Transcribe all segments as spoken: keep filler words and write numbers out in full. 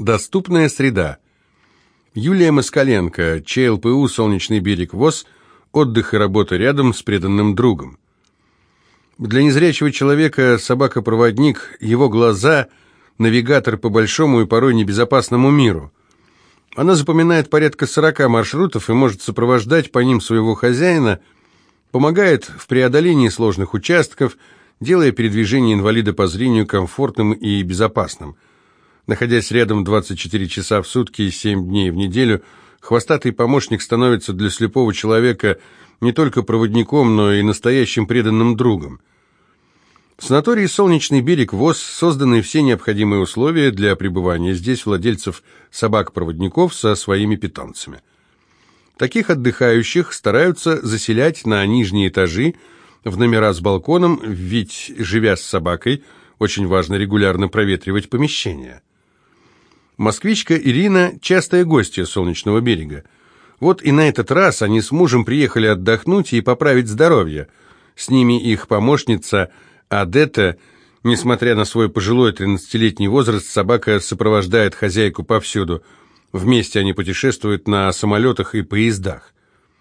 Доступная среда. Юлия Москаленко, ЧЛПУ «Солнечный берег ВОС», отдых и работа рядом с преданным другом. Для незрячего человека собака-проводник, его глаза – навигатор по большому и порой небезопасному миру. Она запоминает порядка сорока маршрутов и может сопровождать по ним своего хозяина, помогает в преодолении сложных участков, делая передвижение инвалида по зрению комфортным и безопасным. Находясь рядом двадцать четыре часа в сутки и семь дней в неделю, хвостатый помощник становится для слепого человека не только проводником, но и настоящим преданным другом. В санатории «Солнечный берег ВОС» созданы все необходимые условия для пребывания здесь владельцев собак-проводников со своими питомцами. Таких отдыхающих стараются заселять на нижние этажи, в номера с балконом, ведь, живя с собакой, очень важно регулярно проветривать помещение. Москвичка Ирина – частая гостья «Солнечного берега». Вот и на этот раз они с мужем приехали отдохнуть и поправить здоровье. С ними их помощница Адетта. Несмотря на свой пожилой тринадцатилетний возраст, собака сопровождает хозяйку повсюду. Вместе они путешествуют на самолетах и поездах.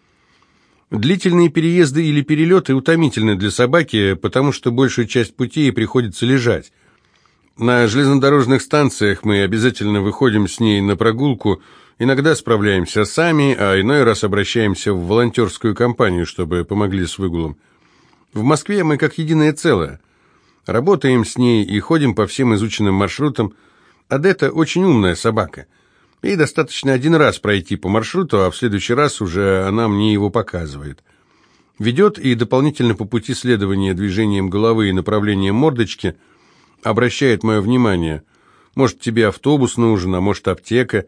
Длительные переезды или перелеты утомительны для собаки, потому что большую часть пути ей приходится лежать. На железнодорожных станциях мы обязательно выходим с ней на прогулку, иногда справляемся сами, а иной раз обращаемся в волонтерскую компанию, чтобы помогли с выгулом. В Москве мы как единое целое. Работаем с ней и ходим по всем изученным маршрутам. Адетта очень умная собака. Ей достаточно один раз пройти по маршруту, а в следующий раз уже она мне его показывает. Ведет и дополнительно по пути следования движением головы и направлением мордочки обращает мое внимание. Может, тебе автобус нужен, а может, аптека.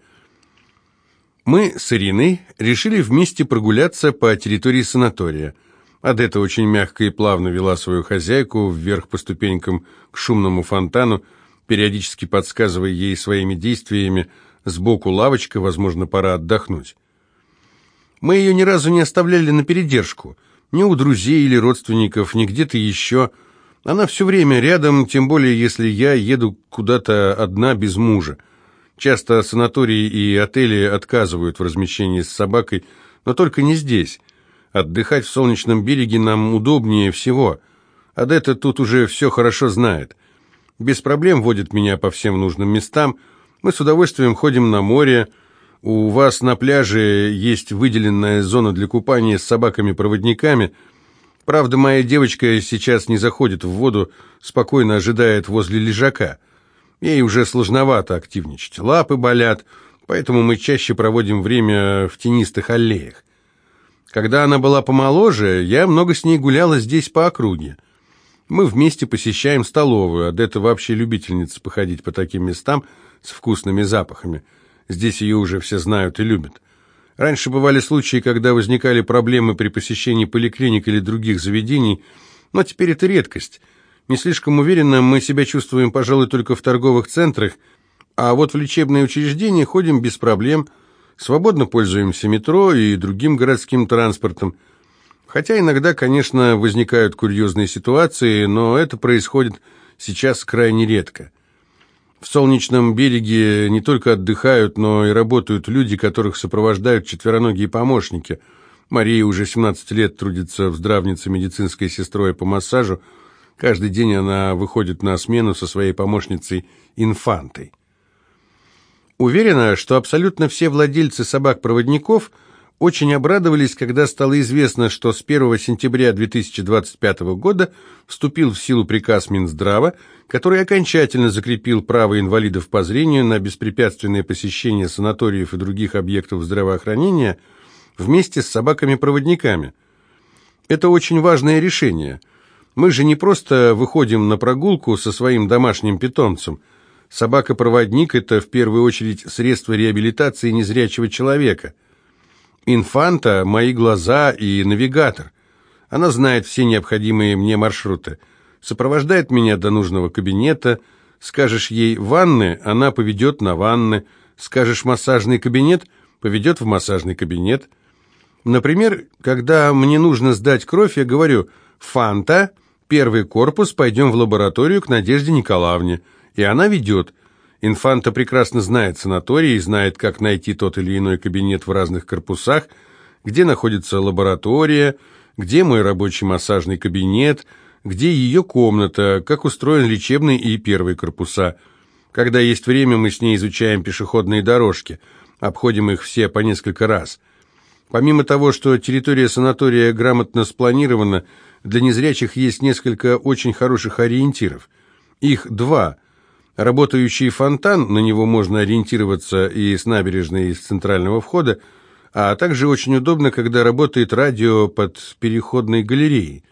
Мы с Ириной решили вместе прогуляться по территории санатория. Адетта очень мягко и плавно вела свою хозяйку вверх по ступенькам к шумному фонтану, периодически подсказывая ей своими действиями. Сбоку лавочка, возможно, пора отдохнуть. Мы ее ни разу не оставляли на передержку. Ни у друзей или родственников, ни где-то еще. Она все время рядом, тем более, если я еду куда-то одна без мужа. Часто санатории и отели отказывают в размещении с собакой, но только не здесь. Отдыхать в Солнечном береге нам удобнее всего. Адетта тут уже все хорошо знает. Без проблем водит меня по всем нужным местам. Мы с удовольствием ходим на море. У вас на пляже есть выделенная зона для купания с собаками-проводниками. Правда, моя девочка сейчас не заходит в воду, спокойно ожидает возле лежака. Ей уже сложновато активничать. Лапы болят, поэтому мы чаще проводим время в тенистых аллеях. Когда она была помоложе, я много с ней гуляла здесь по округе. Мы вместе посещаем столовую. Адетта вообще любительница походить по таким местам с вкусными запахами. Здесь ее уже все знают и любят. Раньше бывали случаи, когда возникали проблемы при посещении поликлиник или других заведений, но теперь это редкость. Не слишком уверенно мы себя чувствуем, пожалуй, только в торговых центрах, а вот в лечебные учреждения ходим без проблем, свободно пользуемся метро и другим городским транспортом. Хотя иногда, конечно, возникают курьезные ситуации, но это происходит сейчас крайне редко. В Солнечном береге не только отдыхают, но и работают люди, которых сопровождают четвероногие помощники. Мария уже семнадцать лет трудится в здравнице медицинской сестрой по массажу. Каждый день она выходит на смену со своей помощницей Инфантой. Уверена, что абсолютно все владельцы собак-проводников очень обрадовались, когда стало известно, что с первого сентября две тысячи двадцать пятого года вступил в силу приказ Минздрава, который окончательно закрепил право инвалидов по зрению на беспрепятственное посещение санаториев и других объектов здравоохранения вместе с собаками-проводниками. Это очень важное решение. Мы же не просто выходим на прогулку со своим домашним питомцем. Собака-проводник – это в первую очередь средство реабилитации незрячего человека. Инфанта – мои глаза и навигатор. Она знает все необходимые мне маршруты. Сопровождает меня до нужного кабинета. Скажешь ей «ванны», она поведет на ванны. Скажешь «массажный кабинет», поведет в массажный кабинет. Например, когда мне нужно сдать кровь, я говорю «Фанта, первый корпус, пойдем в лабораторию к Надежде Николаевне». И она ведет. Инфанта прекрасно знает санаторий, знает, как найти тот или иной кабинет в разных корпусах, где находится лаборатория, где мой рабочий массажный кабинет, где ее комната, как устроен лечебный и первый корпуса. Когда есть время, мы с ней изучаем пешеходные дорожки, обходим их все по несколько раз. Помимо того, что территория санатория грамотно спланирована, для незрячих есть несколько очень хороших ориентиров. Их два. Работающий фонтан, на него можно ориентироваться и с набережной, и с центрального входа, а также очень удобно, когда работает радио под переходной галереей.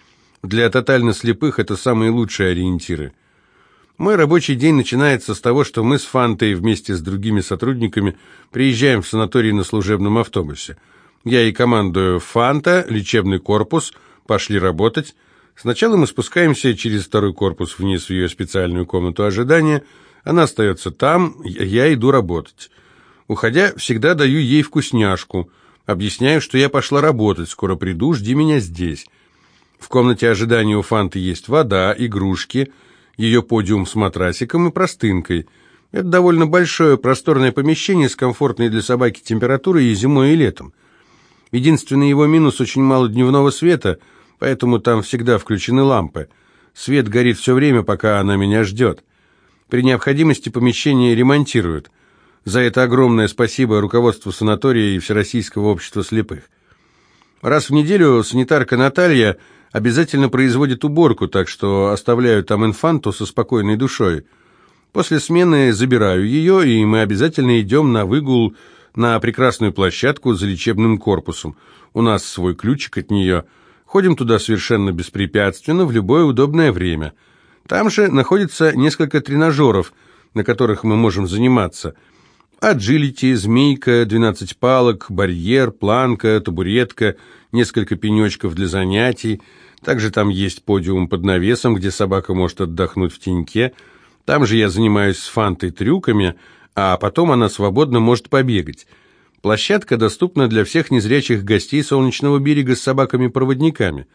Для тотально слепых это самые лучшие ориентиры. Мой рабочий день начинается с того, что мы с Фантой вместе с другими сотрудниками приезжаем в санаторий на служебном автобусе. Я ей командую: «Фанта, лечебный корпус, пошли работать». Сначала мы спускаемся через второй корпус вниз в ее специальную комнату ожидания. Она остается там, я иду работать. Уходя, всегда даю ей вкусняшку. Объясняю, что я пошла работать, скоро приду, жди меня здесь. В комнате ожидания у Фанты есть вода, игрушки, ее подиум с матрасиком и простынкой. Это довольно большое просторное помещение с комфортной для собаки температурой и зимой, и летом. Единственный его минус — очень мало дневного света, поэтому там всегда включены лампы. Свет горит все время, пока она меня ждет. При необходимости помещение ремонтируют. За это огромное спасибо руководству санатория и Всероссийского общества слепых. Раз в неделю санитарка Наталья обязательно производит уборку, так что оставляю там инфанту со спокойной душой. После смены забираю ее, и мы обязательно идем на выгул на прекрасную площадку за лечебным корпусом. У нас свой ключик от нее. Ходим туда совершенно беспрепятственно в любое удобное время. Там же находится несколько тренажеров, на которых мы можем заниматься. Аджилити, змейка, двенадцать палок, барьер, планка, табуретка, несколько пенечков для занятий. Также там есть подиум под навесом, где собака может отдохнуть в теньке. Там же я занимаюсь с Фантой трюками, а потом она свободно может побегать. Площадка доступна для всех незрячих гостей Солнечного берега с собаками-проводниками.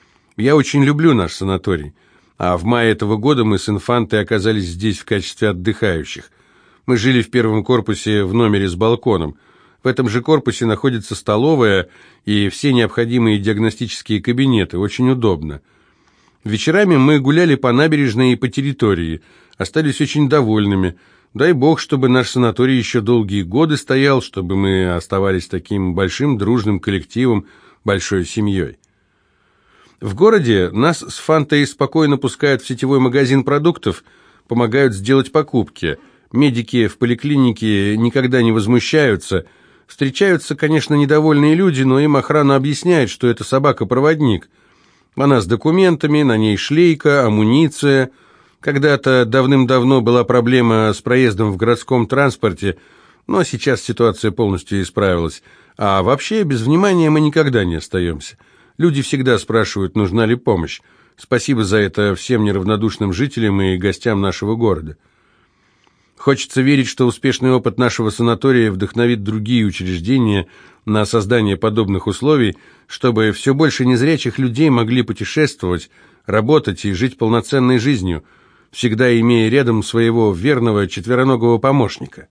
Я очень люблю наш санаторий, а в мае этого года мы с Инфантой оказались здесь в качестве отдыхающих. Мы жили в первом корпусе в номере с балконом. В этом же корпусе находится столовая и все необходимые диагностические кабинеты. Очень удобно. Вечерами мы гуляли по набережной и по территории. Остались очень довольными. Дай бог, чтобы наш санаторий еще долгие годы стоял, чтобы мы оставались таким большим дружным коллективом, большой семьей. В городе нас с Фантой спокойно пускают в сетевой магазин продуктов, помогают сделать покупки. Медики в поликлинике никогда не возмущаются. Встречаются, конечно, недовольные люди, но им охрана объясняет, что это собака-проводник. Она с документами, на ней шлейка, амуниция. Когда-то давным-давно была проблема с проездом в городском транспорте, но сейчас ситуация полностью исправилась. А вообще, без внимания мы никогда не остаемся. Люди всегда спрашивают, нужна ли помощь. Спасибо за это всем неравнодушным жителям и гостям нашего города. Хочется верить, что успешный опыт нашего санатория вдохновит другие учреждения на создание подобных условий, чтобы все больше незрячих людей могли путешествовать, работать и жить полноценной жизнью, всегда имея рядом своего верного четвероногого помощника.